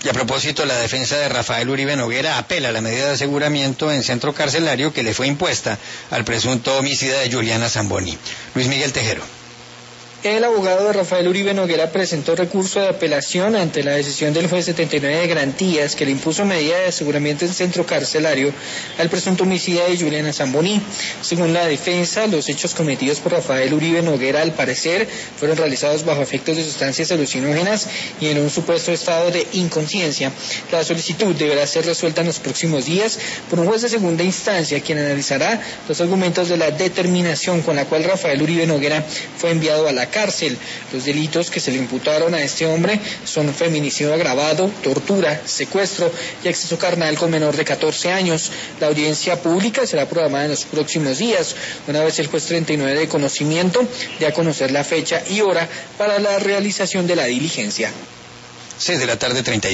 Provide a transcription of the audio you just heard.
Y a propósito, la defensa de Rafael Uribe Noguera apela a la medida de aseguramiento en centro carcelario que le fue impuesta al presunto homicida de Juliana Zamboni. Luis Miguel Tejero. El abogado de Rafael Uribe Noguera presentó recurso de apelación ante la decisión del juez 79 de Garantías que le impuso medida de aseguramiento en centro carcelario al presunto homicida de Juliana Zamboni. Según la defensa, los hechos cometidos por Rafael Uribe Noguera al parecer fueron realizados bajo efectos de sustancias alucinógenas y en un supuesto estado de inconsciencia. La solicitud deberá ser resuelta en los próximos días por un juez de segunda instancia, quien analizará los argumentos de la determinación con la cual Rafael Uribe Noguera fue enviado a la cárcel. Los delitos que se le imputaron a este hombre son feminicidio agravado, tortura, secuestro y acceso carnal con menor de 14 años. La audiencia pública será programada en los próximos días, una vez el juez 39 de conocimiento dé a conocer la fecha y hora para la realización de la diligencia. 6 de la tarde, 35.